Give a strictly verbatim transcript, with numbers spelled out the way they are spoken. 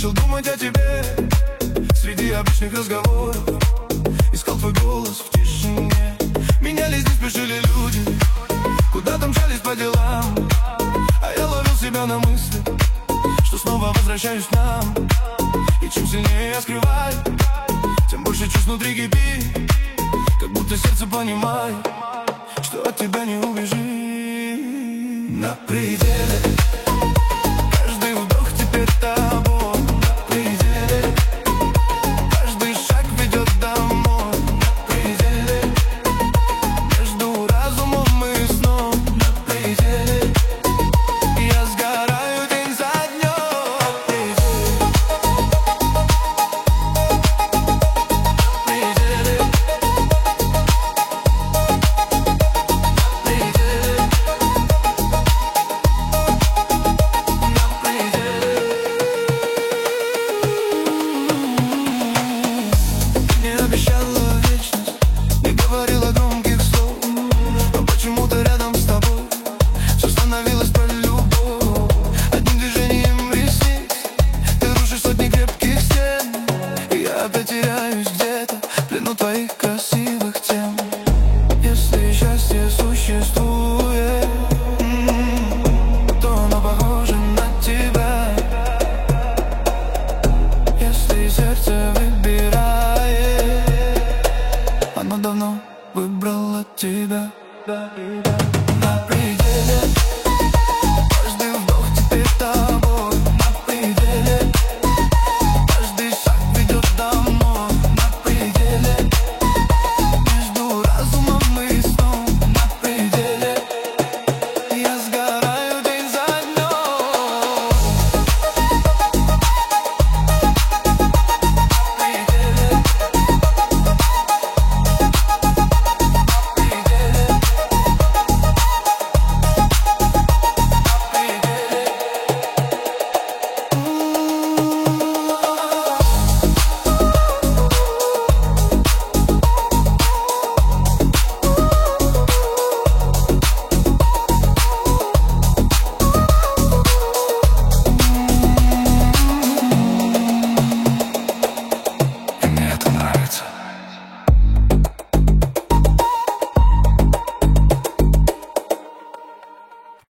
начал думать о тебе среди обычных разговоров. Искал твой голос в тишине. Менялись, не спешили люди, куда-то мчались по делам. А я ловил себя на мысли, что снова возвращаюсь к нам. И чем сильнее я скрываю, тем больше чувств внутри кипит. Как будто сердце понимает, что от тебя не убежит. На пределе каждый вдох теперь тобой. На пределе каждый шаг ведет домой. На пределе между разумом и сном. На пределе я сгораю день за днем. На пределе, на пределе, на пределе, на пределе. Не обещала вечность, не говорила громких слов, но почему-то рядом с тобой все становилось про любовь. Одним движением ресниц ты рушишь сотни крепких стен, и я опять теряюсь где-то в плену твоих красивых тем. Если счастье существует, м, то оно похоже на тебя. Если сердце выбирает, оно давно выбрало тебя. На пределе